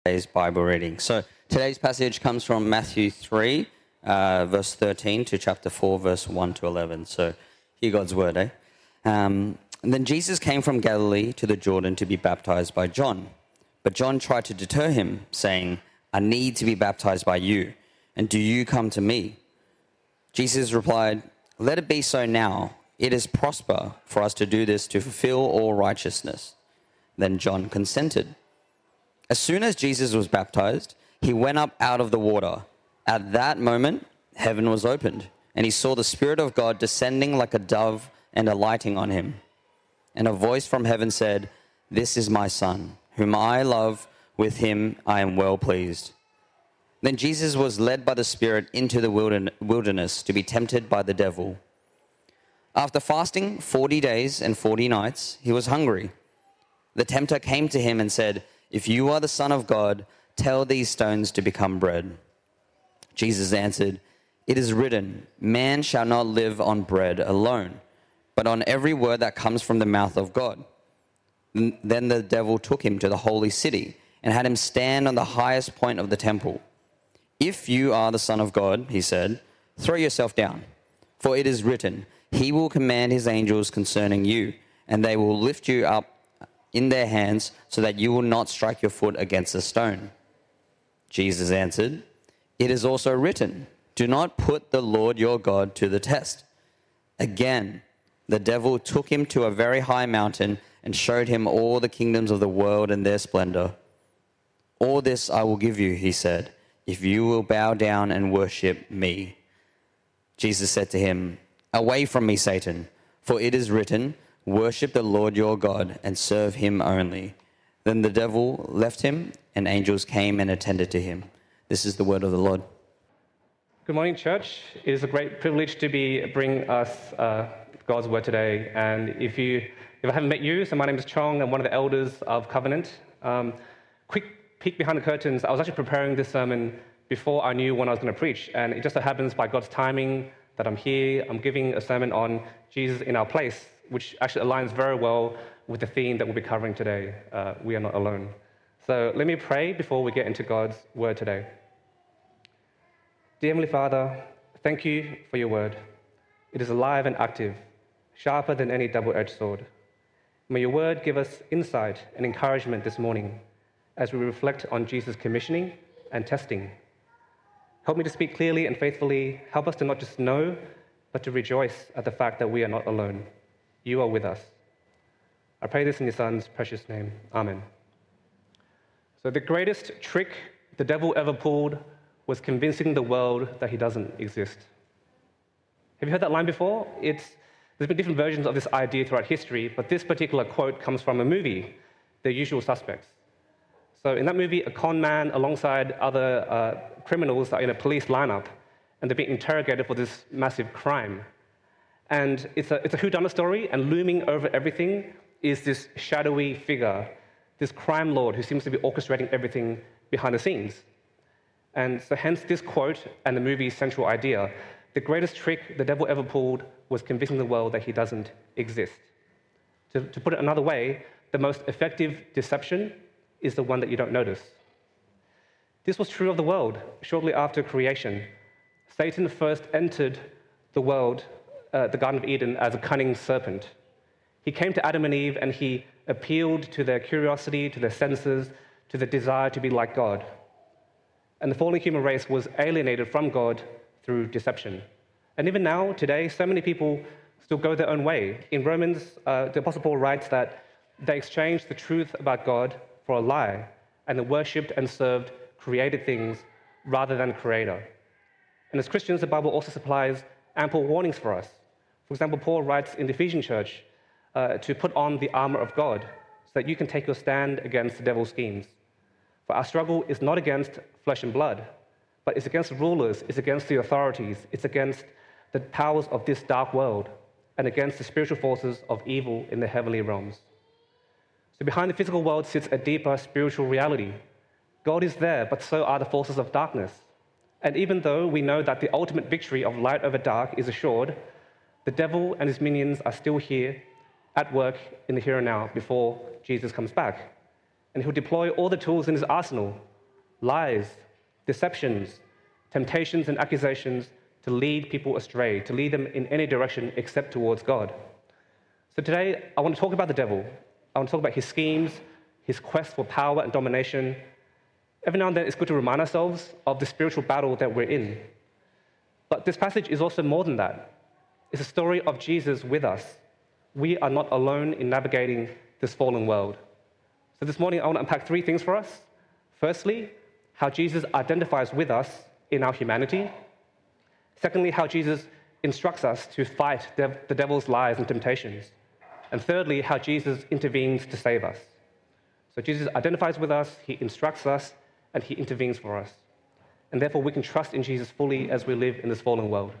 Today's Bible reading. So today's passage comes from Matthew 3, verse 13 to chapter 4, verse 1 to 11. So hear God's word, And then Jesus came from Galilee to the Jordan to be baptized by John. But John tried to deter him, saying, I need to be baptized by you, and do you come to me? Jesus replied, let it be so now. It is prosper for us to do this to fulfill all righteousness. Then John consented. As soon as Jesus was baptized, he went up out of the water. At that moment, heaven was opened, and he saw the Spirit of God descending like a dove and alighting on him. And a voice from heaven said, This is my Son, whom I love. With him I am well pleased. Then Jesus was led by the Spirit into the wilderness to be tempted by the devil. After fasting 40 days and 40 nights, he was hungry. The tempter came to him and said, If you are the Son of God, tell these stones to become bread. Jesus answered, It is written, man shall not live on bread alone, but on every word that comes from the mouth of God. Then the devil took him to the holy city and had him stand on the highest point of the temple. If you are the Son of God, he said, throw yourself down, for it is written, He will command his angels concerning you, and they will lift you up in their hands so that you will not strike your foot against a stone. Jesus answered, It is also written, Do not put the Lord your God to the test. Again, the devil took him to a very high mountain and showed him all the kingdoms of the world and their splendor. All this I will give you, he said, if you will bow down and worship me. Jesus said to him, Away from me, Satan, for it is written, Worship the Lord your God and serve him only. Then the devil left him, and angels came and attended to him. This is the word of the Lord. Good morning, church. It is a great privilege to bring us God's word today. And if I haven't met you, so my name is Chong. I'm one of the elders of Covenant. Quick peek behind the curtains. I was actually preparing this sermon before I knew when I was going to preach. And it just so happens by God's timing that I'm here. I'm giving a sermon on Jesus in our place, which actually aligns very well with the theme that we'll be covering today. We are not alone. So let me pray before we get into God's word today. Dear Heavenly Father, thank you for your word. It is alive and active, sharper than any double-edged sword. May your word give us insight and encouragement this morning as we reflect on Jesus' commissioning and testing. Help me to speak clearly and faithfully. Help us to not just know, but to rejoice at the fact that we are not alone. You are with us. I pray this in your Son's precious name. Amen. So the greatest trick the devil ever pulled was convincing the world that he doesn't exist. Have you heard that line before? There's been different versions of this idea throughout history, but this particular quote comes from a movie, The Usual Suspects. So in that movie, a con man alongside other criminals are in a police lineup, and they're being interrogated for this massive crime. And it's a whodunit story, and looming over everything is this shadowy figure, this crime lord who seems to be orchestrating everything behind the scenes. And so hence this quote and the movie's central idea, the greatest trick the devil ever pulled was convincing the world that he doesn't exist. To put it another way, the most effective deception is the one that you don't notice. This was true of the world. Shortly after creation, Satan first entered the world, the Garden of Eden, as a cunning serpent. He came to Adam and Eve and he appealed to their curiosity, to their senses, to the desire to be like God. And the fallen human race was alienated from God through deception. And even now, today, so many people still go their own way. In Romans, the Apostle Paul writes that they exchanged the truth about God for a lie, and they worshipped and served created things rather than Creator. And as Christians, the Bible also supplies ample warnings for us. For example, Paul writes in the Ephesian church to put on the armor of God so that you can take your stand against the devil's schemes. For our struggle is not against flesh and blood, but it's against rulers, it's against the authorities, it's against the powers of this dark world, and against the spiritual forces of evil in the heavenly realms. So behind the physical world sits a deeper spiritual reality. God is there, but so are the forces of darkness. And even though we know that the ultimate victory of light over dark is assured, the devil and his minions are still here at work in the here and now before Jesus comes back. And he'll deploy all the tools in his arsenal, lies, deceptions, temptations, and accusations to lead people astray, to lead them in any direction except towards God. So today, I want to talk about the devil. I want to talk about his schemes, his quest for power and domination. Every now and then, it's good to remind ourselves of the spiritual battle that we're in. But this passage is also more than that. It's a story of Jesus with us. We are not alone in navigating this fallen world. So this morning, I want to unpack three things for us. Firstly, how Jesus identifies with us in our humanity. Secondly, how Jesus instructs us to fight the devil's lies and temptations. And thirdly, how Jesus intervenes to save us. So Jesus identifies with us, he instructs us, and he intervenes for us. And therefore, we can trust in Jesus fully as we live in this fallen world.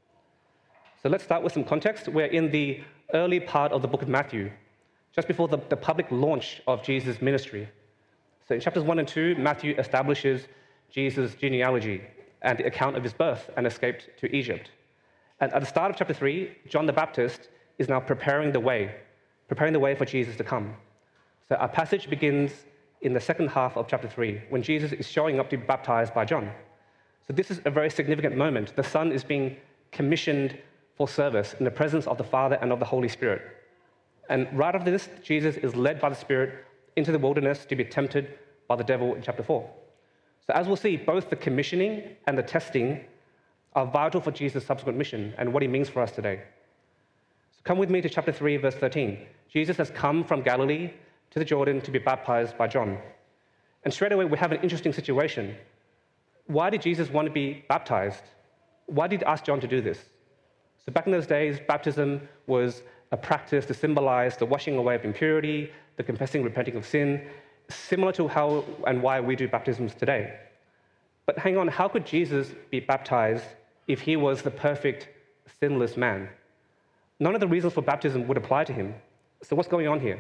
So let's start with some context. We're in the early part of the book of Matthew, just before the public launch of Jesus' ministry. So in chapters 1 and 2, Matthew establishes Jesus' genealogy and the account of his birth and escape to Egypt. And at the start of chapter 3, John the Baptist is now preparing the way for Jesus to come. So our passage begins in the second half of chapter 3, when Jesus is showing up to be baptized by John. So this is a very significant moment. The Son is being commissioned for service in the presence of the Father and of the Holy Spirit. And right after this, Jesus is led by the Spirit into the wilderness to be tempted by the devil in chapter 4. So as we'll see, both the commissioning and the testing are vital for Jesus' subsequent mission and what he means for us today. So come with me to chapter 3, verse 13. Jesus has come from Galilee to the Jordan to be baptized by John. And straight away, we have an interesting situation. Why did Jesus want to be baptized? Why did he ask John to do this? So back in those days, baptism was a practice to symbolize the washing away of impurity, the confessing, repenting of sin, similar to how and why we do baptisms today. But hang on, how could Jesus be baptized if he was the perfect, sinless man? None of the reasons for baptism would apply to him. So what's going on here?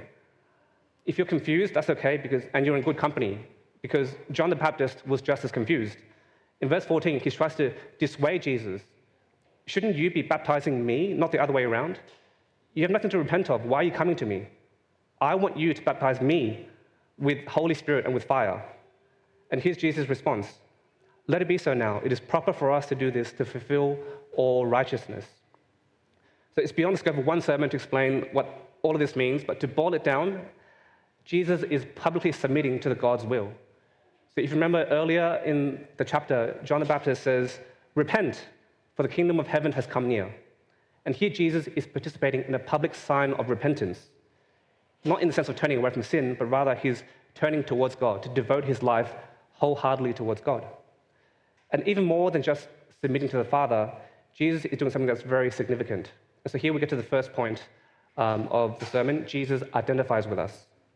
If you're confused, that's okay, and you're in good company, because John the Baptist was just as confused. In verse 14, he tries to dissuade Jesus. Shouldn't you be baptizing me, not the other way around? You have nothing to repent of. Why are you coming to me? I want you to baptize me with Holy Spirit and with fire. And here's Jesus' response. Let it be so now. It is proper for us to do this to fulfill all righteousness. So it's beyond the scope of one sermon to explain what all of this means, but to boil it down, Jesus is publicly submitting to the God's will. So if you remember earlier in the chapter, John the Baptist says, repent, for the kingdom of heaven has come near. And here Jesus is participating in a public sign of repentance, not in the sense of turning away from sin, but rather he's turning towards God, to devote his life wholeheartedly towards God. And even more than just submitting to the Father, Jesus is doing something that's very significant. And so here we get to the first point of the sermon. Jesus identifies with us.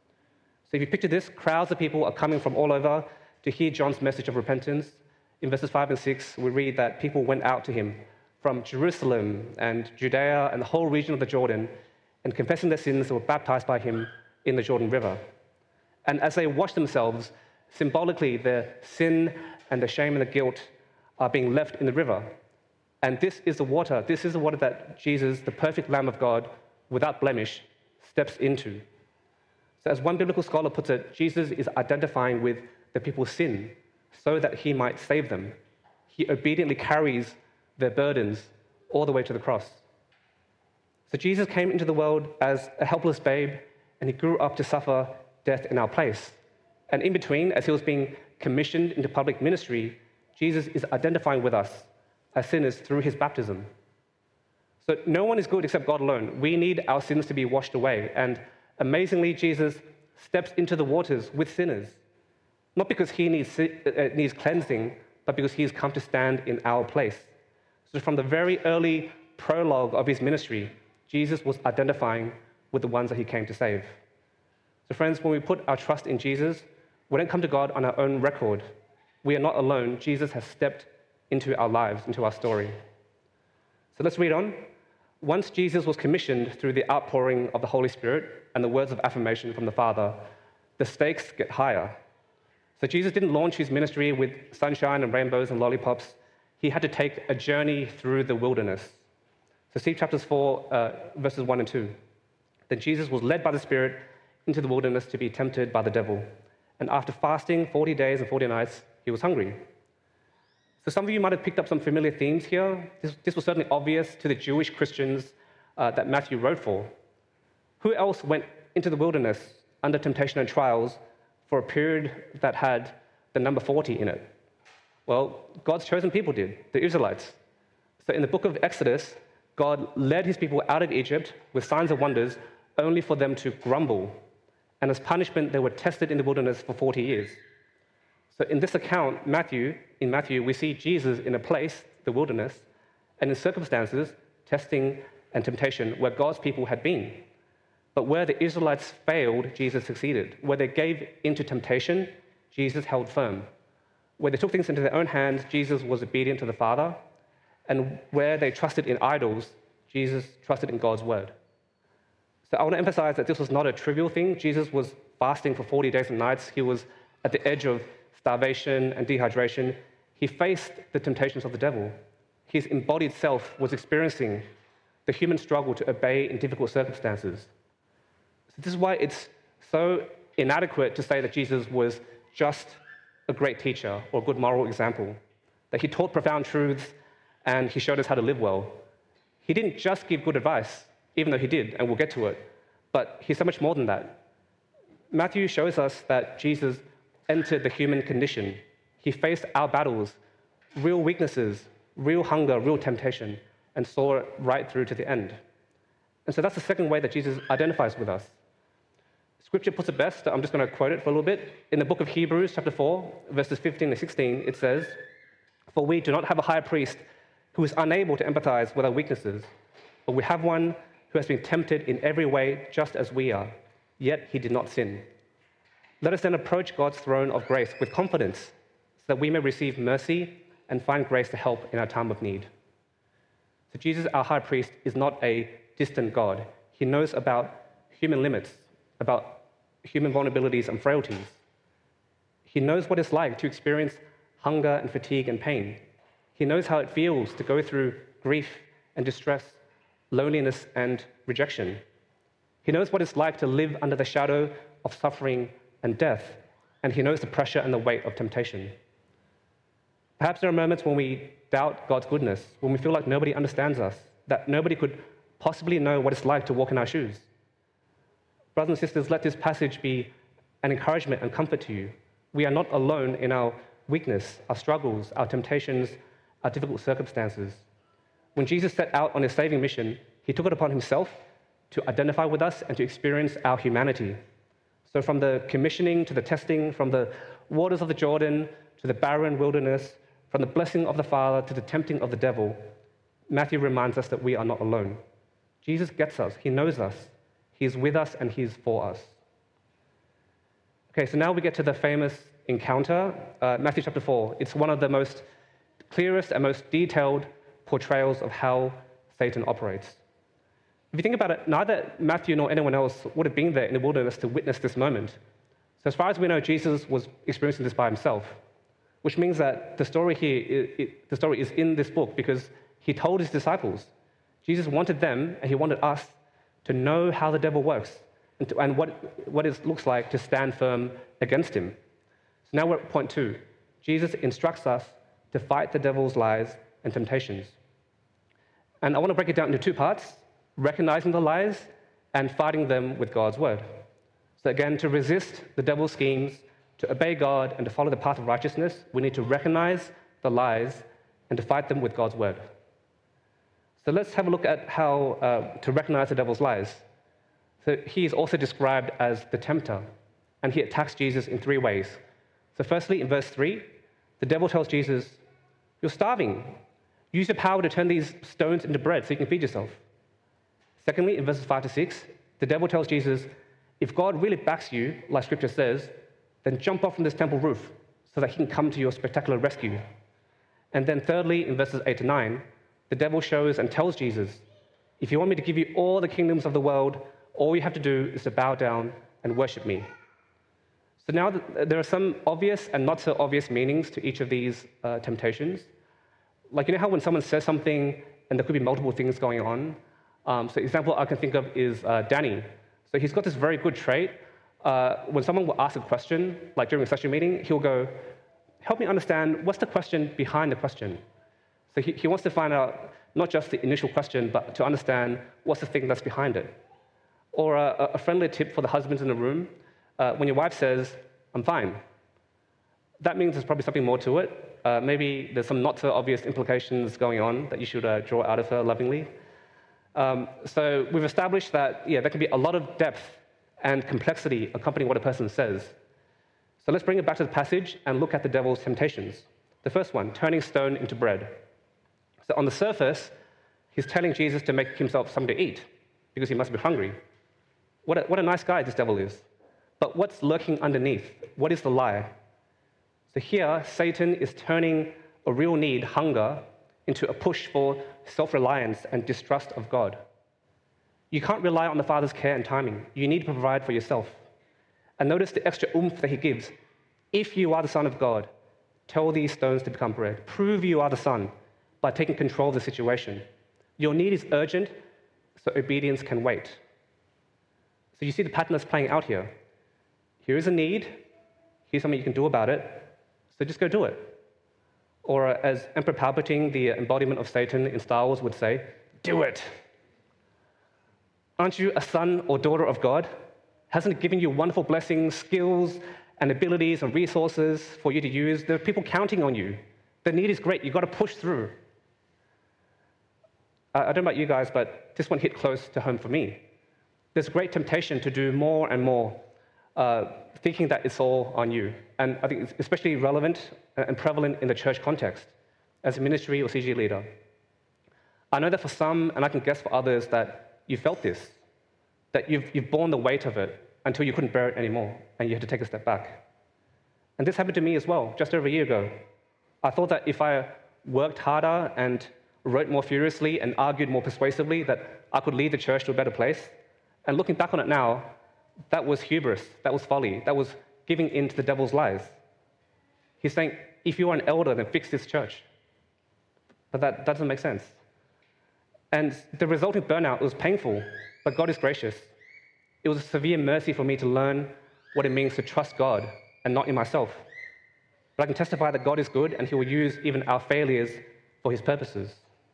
So if you picture this, crowds of people are coming from all over to hear John's message of repentance. In verses 5 and 6, we read that people went out to him from Jerusalem and Judea and the whole region of the Jordan, and confessing their sins, they were baptized by him in the Jordan River. And as they washed themselves, symbolically, their sin and the shame and the guilt are being left in the river. And this is the water that Jesus, the perfect Lamb of God, without blemish, steps into. So as one biblical scholar puts it, Jesus is identifying with the people's sin so that he might save them. He obediently carries their burdens all the way to the cross. So Jesus came into the world as a helpless babe, and he grew up to suffer death in our place. And in between, as he was being commissioned into public ministry, Jesus is identifying with us as sinners through his baptism. So no one is good except God alone. We need our sins to be washed away. And amazingly, Jesus steps into the waters with sinners, not because he needs cleansing, but because he has come to stand in our place. So from the very early prologue of his ministry, Jesus was identifying with the ones that he came to save. So friends, when we put our trust in Jesus, we don't come to God on our own record. We are not alone. Jesus has stepped into our lives, into our story. So let's read on. Once Jesus was commissioned through the outpouring of the Holy Spirit and the words of affirmation from the Father, the stakes get higher. So Jesus didn't launch his ministry with sunshine and rainbows and lollipops. He had to take a journey through the wilderness. So see chapters 4, verses 1 and 2. Then Jesus was led by the Spirit into the wilderness to be tempted by the devil. And after fasting 40 days and 40 nights, he was hungry. So some of you might have picked up some familiar themes here. This was certainly obvious to the Jewish Christians that Matthew wrote for. Who else went into the wilderness under temptation and trials for a period that had the number 40 in it? Well, God's chosen people did, the Israelites. So in the book of Exodus, God led his people out of Egypt with signs and wonders only for them to grumble. And as punishment, they were tested in the wilderness for 40 years. So in this account, in Matthew, we see Jesus in a place, the wilderness, and in circumstances, testing and temptation, where God's people had been. But where the Israelites failed, Jesus succeeded. Where they gave into temptation, Jesus held firm. Where they took things into their own hands, Jesus was obedient to the Father. And where they trusted in idols, Jesus trusted in God's word. So I want to emphasize that this was not a trivial thing. Jesus was fasting for 40 days and nights. He was at the edge of starvation and dehydration. He faced the temptations of the devil. His embodied self was experiencing the human struggle to obey in difficult circumstances. So this is why it's so inadequate to say that Jesus was just a great teacher or a good moral example, that he taught profound truths and he showed us how to live well. He didn't just give good advice, even though he did, and we'll get to it, but he's so much more than that. Matthew shows us that Jesus entered the human condition. He faced our battles, real weaknesses, real hunger, real temptation, and saw it right through to the end. And so that's the second way that Jesus identifies with us. Scripture puts it best. I'm just going to quote it for a little bit. In the book of Hebrews, chapter 4, verses 15 and 16, it says, "For we do not have a high priest who is unable to empathize with our weaknesses, but we have one who has been tempted in every way just as we are, yet he did not sin. Let us then approach God's throne of grace with confidence so that we may receive mercy and find grace to help in our time of need." So Jesus, our high priest, is not a distant God. He knows about human limits, about human vulnerabilities and frailties. He knows what it's like to experience hunger and fatigue and pain. He knows how it feels to go through grief and distress, loneliness and rejection. He knows what it's like to live under the shadow of suffering and death, and he knows the pressure and the weight of temptation. Perhaps there are moments when we doubt God's goodness, when we feel like nobody understands us, that nobody could possibly know what it's like to walk in our shoes. Brothers and sisters, let this passage be an encouragement and comfort to you. We are not alone in our weakness, our struggles, our temptations, our difficult circumstances. When Jesus set out on his saving mission, he took it upon himself to identify with us and to experience our humanity. So from the commissioning to the testing, from the waters of the Jordan to the barren wilderness, from the blessing of the Father to the tempting of the devil, Matthew reminds us that we are not alone. Jesus gets us. He knows us. He's with us and he's for us. Okay, so now we get to the famous encounter, Matthew chapter 4. It's one of the most clearest and most detailed portrayals of how Satan operates. If you think about it, neither Matthew nor anyone else would have been there in the wilderness to witness this moment. So as far as we know, Jesus was experiencing this by himself, which means that the story here, the story is in this book because he told his disciples. Jesus wanted them, and he wanted us, to know how the devil works and what it looks like to stand firm against him. So now we're at point 2. Jesus instructs us to fight the devil's lies and temptations. And I want to break it down into 2 parts, recognizing the lies and fighting them with God's word. So again, to resist the devil's schemes, to obey God and to follow the path of righteousness, we need to recognize the lies and to fight them with God's word. So let's have a look at how to recognize the devil's lies. So he is also described as the tempter, and he attacks Jesus in 3 ways. So firstly, in verse 3, the devil tells Jesus, "You're starving. Use your power to turn these stones into bread so you can feed yourself." Secondly, in verses 5 to 6, the devil tells Jesus, "If God really backs you, like Scripture says, then jump off from this temple roof so that he can come to your spectacular rescue." And then thirdly, in verses 8 to 9, the devil shows and tells Jesus, "If you want me to give you all the kingdoms of the world, all you have to do is to bow down and worship me." So now there are some obvious and not so obvious meanings to each of these temptations. Like, you know how when someone says something and there could be multiple things going on? So the example I can think of is Danny. So he's got this very good trait when someone will ask a question, like during a session meeting, he'll go, help me understand what's the question behind the question. So he wants to find out not just the initial question, but to understand what's the thing that's behind it. Or a friendly tip for the husbands in the room, when your wife says, I'm fine, that means there's probably something more to it. Maybe there's some not so obvious implications going on that you should draw out of her lovingly. So we've established that, there can be a lot of depth and complexity accompanying what a person says. So let's bring it back to the passage and look at the devil's temptations. The first one, turning stone into bread. So on the surface, he's telling Jesus to make himself something to eat because he must be hungry. What a nice guy this devil is. But what's lurking underneath? What is the lie? So here, Satan is turning a real need, hunger, into a push for self-reliance and distrust of God. You can't rely on the Father's care and timing. You need to provide for yourself. And notice the extra oomph that he gives. If you are the Son of God, tell these stones to become bread. Prove you are the Son by taking control of the situation. Your need is urgent, so obedience can wait. So you see the pattern that's playing out here. Here is a need. Here's something you can do about it. So just go do it. Or as Emperor Palpatine, the embodiment of Satan in Star Wars, would say, do it. Aren't you a son or daughter of God? Hasn't he given you wonderful blessings, skills, and abilities and resources for you to use? There are people counting on you. The need is great. You've got to push through. I don't know about you guys, but this one hit close to home for me. There's a great temptation to do more and more, thinking that it's all on you. And I think it's especially relevant and prevalent in the church context, as a ministry or CG leader. I know that for some, and I can guess for others, that you felt this, that you've borne the weight of it until you couldn't bear it anymore, and you had to take a step back. And this happened to me as well, just over a year ago. I thought that if I worked harder and wrote more furiously and argued more persuasively, that I could lead the church to a better place. And looking back on it now, that was hubris, that was folly, that was giving in to the devil's lies. He's saying, if you are an elder, then fix this church. But that doesn't make sense. And the resulting burnout was painful, but God is gracious. It was a severe mercy for me to learn what it means to trust God and not in myself. But I can testify that God is good and he will use even our failures for his purposes.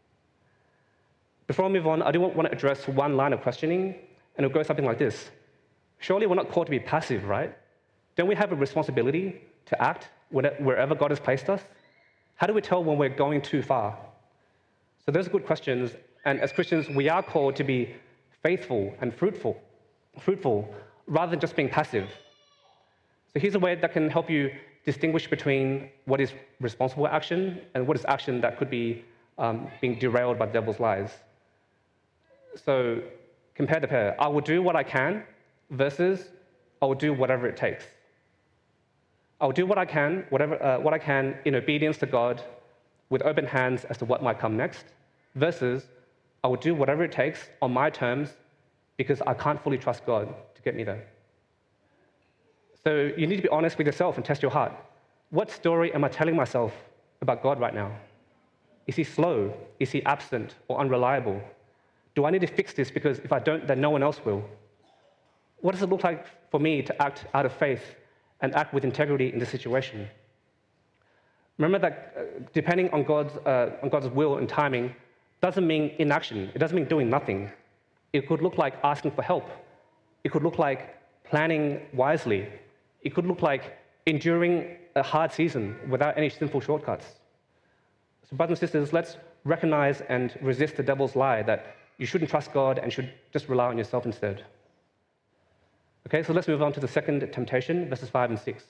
Before I move on, I do want to address one line of questioning, and it'll go something like this. Surely we're not called to be passive, right? Don't we have a responsibility to act wherever God has placed us? How do we tell when we're going too far? So those are good questions, and as Christians, we are called to be faithful and fruitful rather than just being passive. So here's a way that can help you distinguish between what is responsible action and what is action that could be being derailed by the devil's lies. So compare the pair. I will do what I can versus I will do whatever it takes. I will do what I can, what I can in obedience to God with open hands as to what might come next, versus I will do whatever it takes on my terms because I can't fully trust God to get me there. So you need to be honest with yourself and test your heart. What story am I telling myself about God right now? Is he slow? Is he absent or unreliable? Do I need to fix this because if I don't, then no one else will? What does it look like for me to act out of faith and act with integrity in this situation? Remember that depending on God's will and timing doesn't mean inaction. It doesn't mean doing nothing. It could look like asking for help. It could look like planning wisely. It could look like enduring a hard season without any sinful shortcuts. So brothers and sisters, let's recognize and resist the devil's lie that you shouldn't trust God and should just rely on yourself instead. Okay, so let's move on to the second temptation, verses 5 and 6.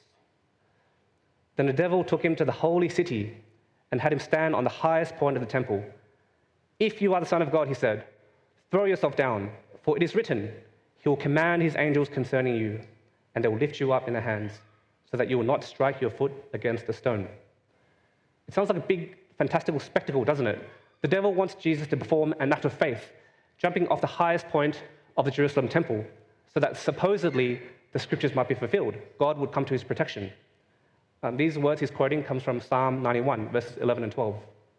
Then the devil took him to the holy city and had him stand on the highest point of the temple. If you are the Son of God, he said, throw yourself down, for it is written, he will command his angels concerning you, and they will lift you up in their hands, so that you will not strike your foot against a stone. It sounds like a big, fantastical spectacle, doesn't it? The devil wants Jesus to perform an act of faith, jumping off the highest point of the Jerusalem temple, so that supposedly the scriptures might be fulfilled. God would come to his protection. These words he's quoting comes from Psalm 91, verses 11 and 12.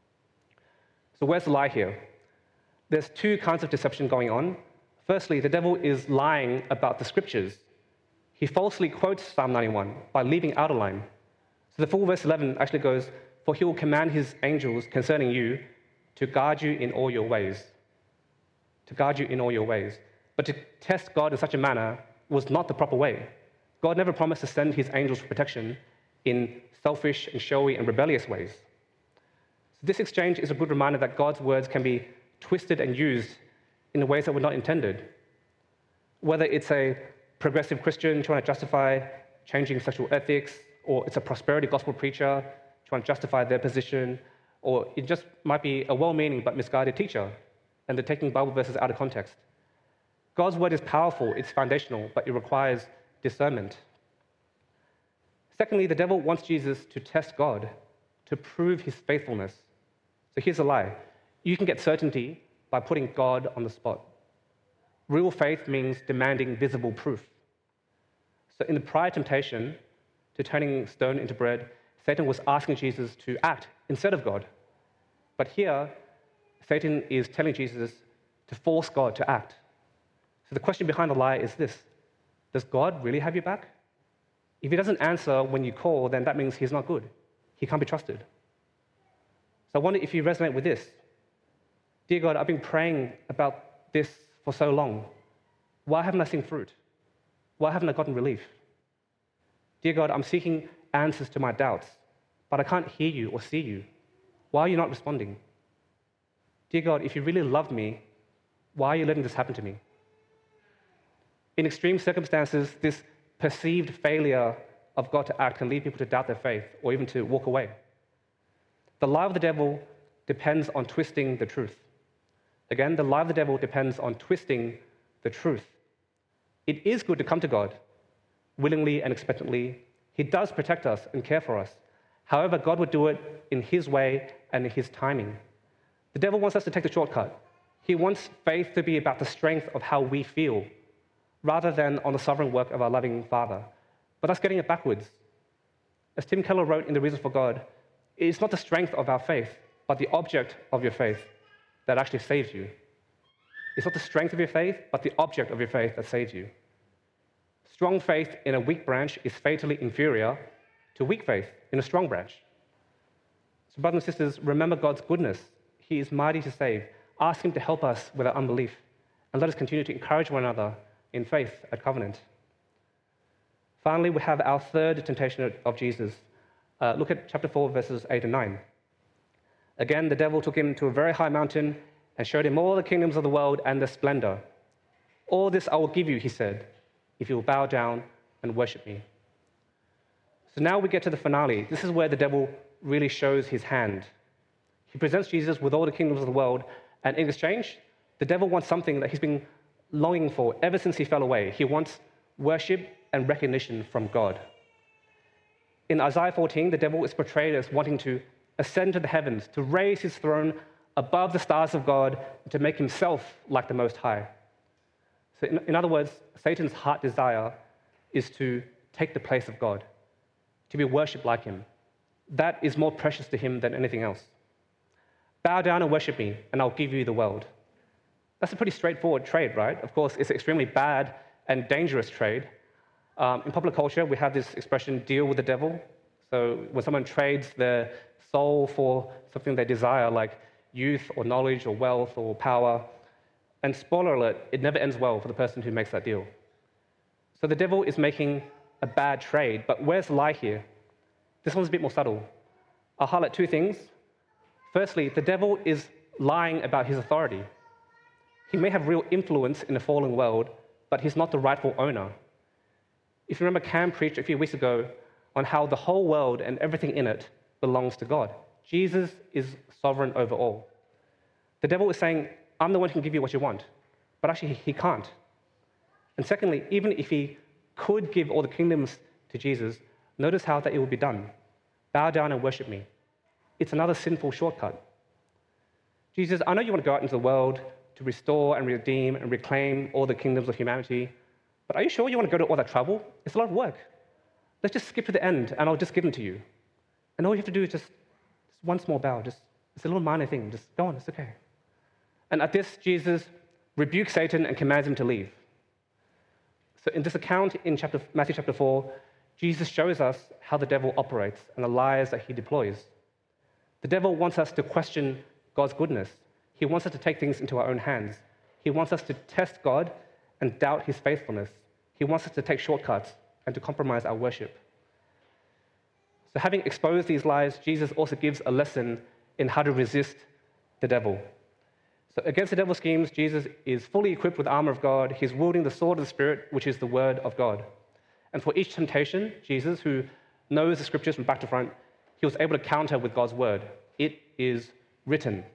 So where's the lie here? There's two kinds of deception going on. Firstly, the devil is lying about the scriptures. he falsely quotes Psalm 91 by leaving out a line. So the full verse 11 actually goes, "For he will command his angels concerning you to guard you in all your ways." To guard you in all your ways. But to test God in such a manner was not the proper way. God never promised to send his angels for protection in selfish and showy and rebellious ways. So this exchange is a good reminder that God's words can be twisted and used in ways that were not intended. Whether it's a progressive Christian trying to justify changing sexual ethics, or it's a prosperity gospel preacher trying to justify their position, or it just might be a well-meaning but misguided teacher, and they're taking Bible verses out of context. God's word is powerful, it's foundational, but it requires discernment. Secondly, the devil wants Jesus to test God, to prove his faithfulness. So here's a lie. You can get certainty by putting God on the spot. Real faith means demanding visible proof. So in the prior temptation to turning stone into bread, Satan was asking Jesus to act instead of God. But here, Satan is telling Jesus to force God to act. So the question behind the lie is this: does God really have your back? If he doesn't answer when you call, then that means he's not good. He can't be trusted. So I wonder if you resonate with this. Dear God, I've been praying about this for so long. Why haven't I seen fruit? Why haven't I gotten relief? Dear God, I'm seeking answers to my doubts, but I can't hear you or see you. Why are you not responding? Dear God, if you really love me, why are you letting this happen to me? In extreme circumstances, this perceived failure of God to act can lead people to doubt their faith or even to walk away. The lie of the devil depends on twisting the truth. Again, the lie of the devil depends on twisting the truth. It is good to come to God willingly and expectantly. He does protect us and care for us. However, God would do it in his way and in his timing. The devil wants us to take the shortcut. He wants faith to be about the strength of how we feel, rather than on the sovereign work of our loving Father. But that's getting it backwards. As Tim Keller wrote in The Reason for God, it's not the strength of our faith, but the object of your faith that actually saves you. It's not the strength of your faith, but the object of your faith that saves you. Strong faith in a weak branch is fatally inferior to weak faith in a strong branch. So, brothers and sisters, remember God's goodness. He is mighty to save. Ask him to help us with our unbelief, and let us continue to encourage one another in faith at Covenant. Finally, we have our third temptation of Jesus. Look at chapter 4, verses 8 and 9. Again, the devil took him to a very high mountain and showed him all the kingdoms of the world and their splendor. All this I will give you, he said, if you will bow down and worship me. So now we get to the finale. This is where the devil really shows his hand. He presents Jesus with all the kingdoms of the world, and in exchange, the devil wants something that he's been longing for ever since he fell away. He wants worship and recognition from God. In Isaiah 14, the devil is portrayed as wanting to ascend to the heavens, to raise his throne above the stars of God, and to make himself like the Most High. So in other words, Satan's heart desire is to take the place of God, to be worshipped like him. That is more precious to him than anything else. Bow down and worship me, and I'll give you the world. That's a pretty straightforward trade, right? Of course, it's an extremely bad and dangerous trade. In popular culture, we have this expression, deal with the devil. So when someone trades their soul for something they desire, like youth or knowledge or wealth or power, and spoiler alert, it never ends well for the person who makes that deal. So the devil is making a bad trade, but where's the lie here? This one's a bit more subtle. I'll highlight two things. Firstly, the devil is lying about his authority. He may have real influence in the fallen world, but he's not the rightful owner. If you remember, Cam preached a few weeks ago on how the whole world and everything in it belongs to God. Jesus is sovereign over all. The devil is saying, I'm the one who can give you what you want, but actually he can't. And secondly, even if he could give all the kingdoms to Jesus, notice how that it will be done. Bow down and worship me. It's another sinful shortcut. Jesus, I know you want to go out into the world to restore and redeem and reclaim all the kingdoms of humanity, but are you sure you want to go to all that trouble? It's a lot of work. Let's just skip to the end, and I'll just give them to you. And all you have to do is just one small bow. It's a little minor thing. Just go on, it's okay. And at this, Jesus rebukes Satan and commands him to leave. So in this account in Matthew chapter 4, Jesus shows us how the devil operates and the lies that he deploys. The devil wants us to question God's goodness. He wants us to take things into our own hands. He wants us to test God and doubt his faithfulness. He wants us to take shortcuts and to compromise our worship. So having exposed these lies, Jesus also gives a lesson in how to resist the devil. So against the devil's schemes, Jesus is fully equipped with the armor of God. He's wielding the sword of the Spirit, which is the word of God. And for each temptation, Jesus, who knows the scriptures from back to front, he was able to counter with God's word. It is written.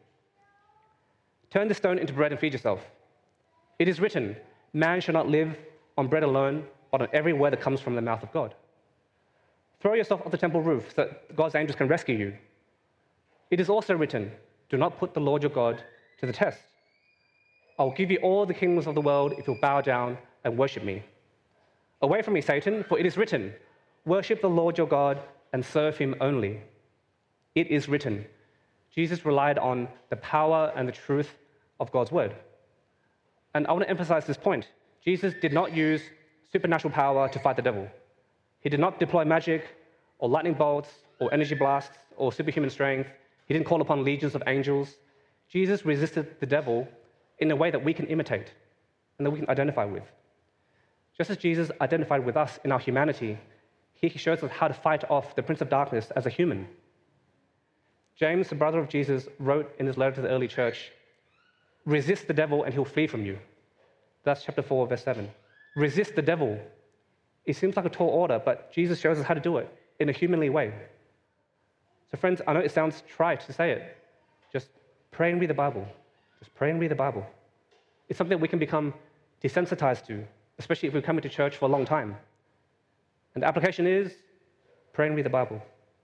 Turn the stone into bread and feed yourself. It is written, man shall not live on bread alone, but on every word that comes from the mouth of God. Throw yourself off the temple roof so that God's angels can rescue you. It is also written, do not put the Lord your God to the test. I will give you all the kingdoms of the world if you'll bow down and worship me. Away from me, Satan, for it is written, worship the Lord your God and serve him only. It is written. Jesus relied on the power and the truth of God's word. And I want to emphasize this point. Jesus did not use supernatural power to fight the devil. He did not deploy magic or lightning bolts or energy blasts or superhuman strength. He didn't call upon legions of angels. Jesus resisted the devil in a way that we can imitate and that we can identify with. Just as Jesus identified with us in our humanity, he shows us how to fight off the prince of darkness as a human. James, the brother of Jesus, wrote in his letter to the early church, resist the devil and he'll flee from you. That's chapter 4, verse 7. Resist the devil. It seems like a tall order, but Jesus shows us how to do it in a humanly way. So friends, I know it sounds trite to say it. Just pray and read the Bible. Just pray and read the Bible. It's something we can become desensitized to, especially if we've come into church for a long time. And the application is, pray and read the Bible.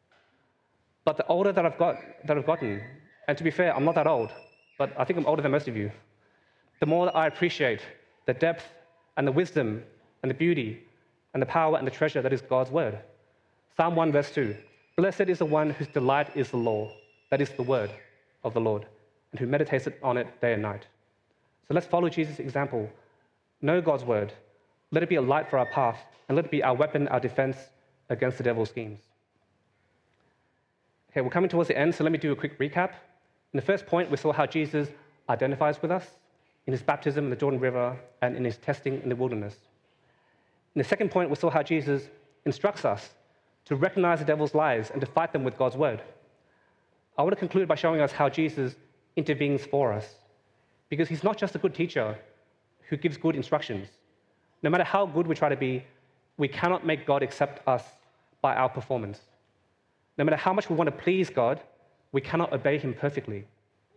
But the older that I've gotten, and to be fair, I'm not that old, but I think I'm older than most of you, the more that I appreciate the depth and the wisdom and the beauty and the power and the treasure that is God's word. Psalm 1, verse 2, blessed is the one whose delight is the law, that is the word of the Lord, and who meditates on it day and night. So let's follow Jesus' example. Know God's word. Let it be a light for our path, and let it be our weapon, our defense against the devil's schemes. Okay, we're coming towards the end, so let me do a quick recap. In the first point, we saw how Jesus identifies with us in his baptism in the Jordan River and in his testing in the wilderness. In the second point, we saw how Jesus instructs us to recognize the devil's lies and to fight them with God's word. I want to conclude by showing us how Jesus intervenes for us, because he's not just a good teacher who gives good instructions. No matter how good we try to be, we cannot make God accept us by our performance. No matter how much we want to please God, we cannot obey him perfectly.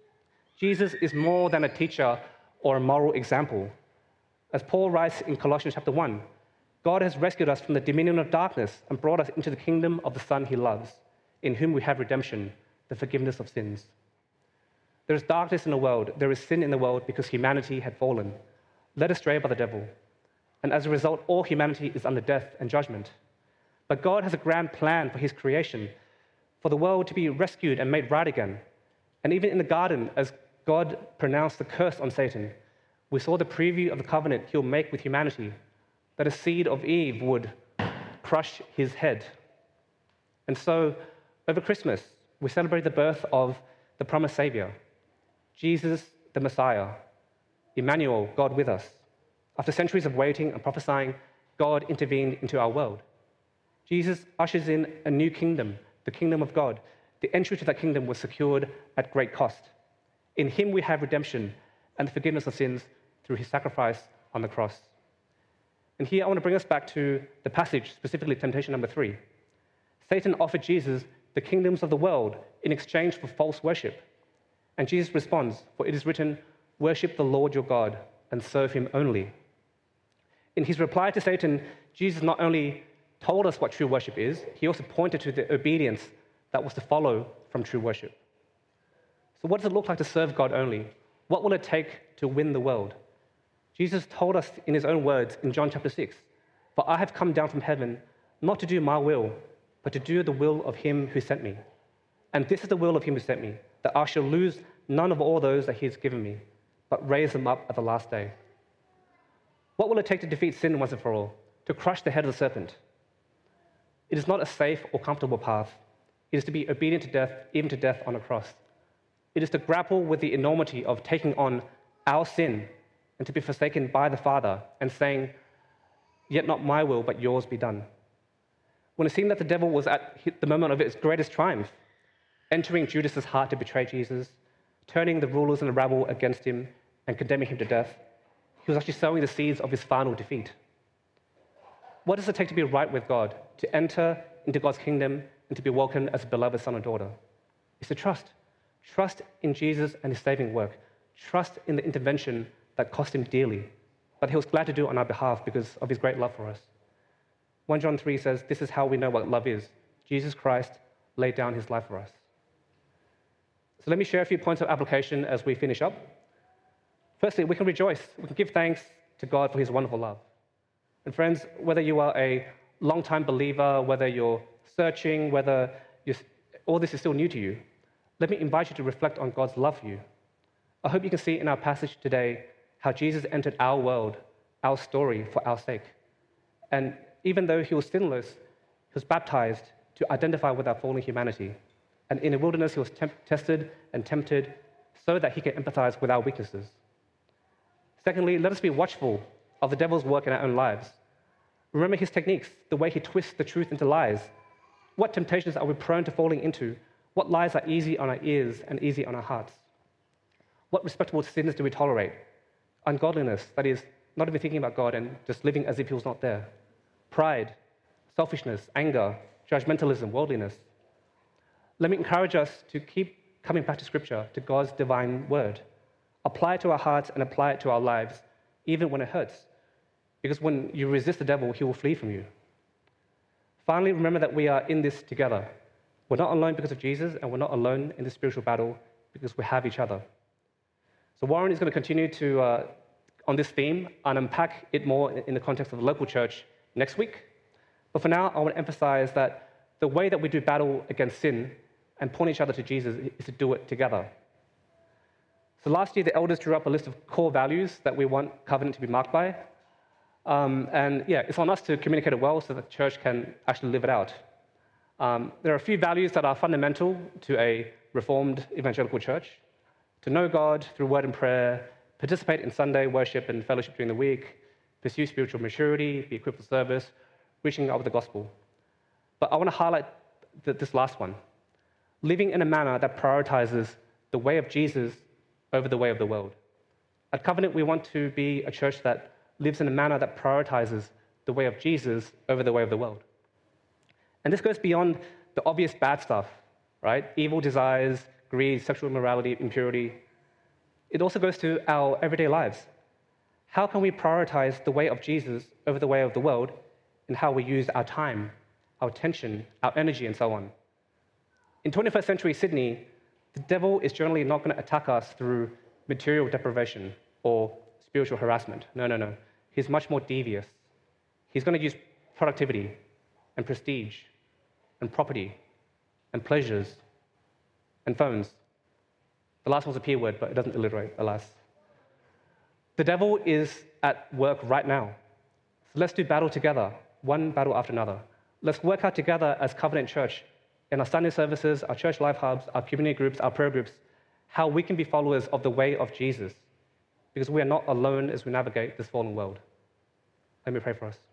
Jesus is more than a teacher or a moral example. As Paul writes in Colossians chapter 1, God has rescued us from the dominion of darkness and brought us into the kingdom of the Son he loves, in whom we have redemption, the forgiveness of sins. There is darkness in the world, there is sin in the world because humanity had fallen, led astray by the devil. And as a result, all humanity is under death and judgment. But God has a grand plan for his creation, for the world to be rescued and made right again. And even in the garden, as God pronounced the curse on Satan, we saw the preview of the covenant he'll make with humanity, that a seed of Eve would crush his head. And so, over Christmas, we celebrate the birth of the promised Savior, Jesus the Messiah, Emmanuel, God with us. After centuries of waiting and prophesying, God intervened into our world. Jesus ushers in a new kingdom, the kingdom of God. The entry to that kingdom was secured at great cost. In him we have redemption and the forgiveness of sins through his sacrifice on the cross. And here I want to bring us back to the passage, specifically temptation number 3. Satan offered Jesus the kingdoms of the world in exchange for false worship. And Jesus responds, for it is written, worship the Lord your God and serve him only. In his reply to Satan, Jesus not only told us what true worship is, he also pointed to the obedience that was to follow from true worship. So what does it look like to serve God only? What will it take to win the world? Jesus told us in his own words in John chapter 6, for I have come down from heaven not to do my will, but to do the will of him who sent me. And this is the will of him who sent me, that I shall lose none of all those that he has given me, but raise them up at the last day. What will it take to defeat sin once and for all? To crush the head of the serpent? It is not a safe or comfortable path. It is to be obedient to death, even to death on a cross. It is to grapple with the enormity of taking on our sin and to be forsaken by the Father and saying, "Yet not my will, but yours be done." When it seemed that the devil was at the moment of its greatest triumph, entering Judas's heart to betray Jesus, turning the rulers and the rabble against him and condemning him to death, he was actually sowing the seeds of his final defeat. What does it take to be right with God, to enter into God's kingdom and to be welcomed as a beloved son or daughter? It's to trust. Trust in Jesus and his saving work. Trust in the intervention that cost him dearly, but he was glad to do it on our behalf because of his great love for us. 1 John 3 says, this is how we know what love is. Jesus Christ laid down his life for us. So let me share a few points of application as we finish up. Firstly, we can rejoice. We can give thanks to God for his wonderful love. And friends, whether you are a long-time believer, whether you're searching, whether all this is still new to you, let me invite you to reflect on God's love for you. I hope you can see in our passage today how Jesus entered our world, our story, for our sake. And even though he was sinless, he was baptized to identify with our fallen humanity. And in the wilderness, he was tested and tempted so that he can empathize with our weaknesses. Secondly, let us be watchful of the devil's work in our own lives. Remember his techniques, the way he twists the truth into lies. What temptations are we prone to falling into? What lies are easy on our ears and easy on our hearts? What respectable sins do we tolerate? Ungodliness, that is, not even thinking about God and just living as if he was not there. Pride, selfishness, anger, judgmentalism, worldliness. Let me encourage us to keep coming back to Scripture, to God's divine word. Apply it to our hearts and apply it to our lives, even when it hurts. Because when you resist the devil, he will flee from you. Finally, remember that we are in this together. We're not alone because of Jesus, and we're not alone in this spiritual battle because we have each other. So Warren is going to continue to on this theme and unpack it more in the context of the local church next week. But for now, I want to emphasize that the way that we do battle against sin and point each other to Jesus is to do it together. So last year, the elders drew up a list of core values that we want Covenant to be marked by. It's on us to communicate it well so that the church can actually live it out. There are a few values that are fundamental to a reformed evangelical church: to know God through word and prayer, participate in Sunday worship and fellowship during the week, pursue spiritual maturity, be equipped for service, reaching out with the gospel. But I want to highlight this last one: living in a manner that prioritizes the way of Jesus over the way of the world. At Covenant, we want to be a church that lives in a manner that prioritizes the way of Jesus over the way of the world. And this goes beyond the obvious bad stuff, right? Evil desires, greed, sexual immorality, impurity. It also goes to our everyday lives. How can we prioritize the way of Jesus over the way of the world in how we use our time, our attention, our energy, and so on? In 21st century Sydney, the devil is generally not going to attack us through material deprivation or spiritual harassment. No. He's much more devious. He's going to use productivity and prestige and property and pleasures and phones. The last one's a P word, but it doesn't alliterate, alas. The devil is at work right now. So let's do battle together, one battle after another. Let's work out together as Covenant Church in our Sunday services, our church life hubs, our community groups, our prayer groups, how we can be followers of the way of Jesus, because we are not alone as we navigate this fallen world. Let me pray for us.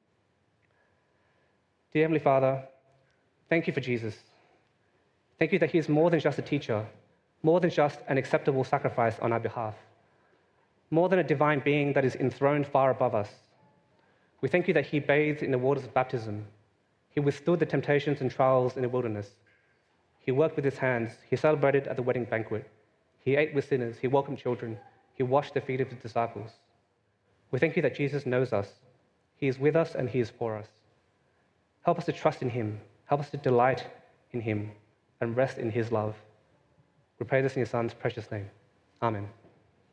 Dear Heavenly Father, thank you for Jesus. Thank you that he is more than just a teacher, more than just an acceptable sacrifice on our behalf, more than a divine being that is enthroned far above us. We thank you that he bathed in the waters of baptism. He withstood the temptations and trials in the wilderness. He worked with his hands. He celebrated at the wedding banquet. He ate with sinners. He welcomed children. He washed the feet of his disciples. We thank you that Jesus knows us. He is with us and he is for us. Help us to trust in him. Help us to delight in him and rest in his love. We pray this in your Son's precious name. Amen.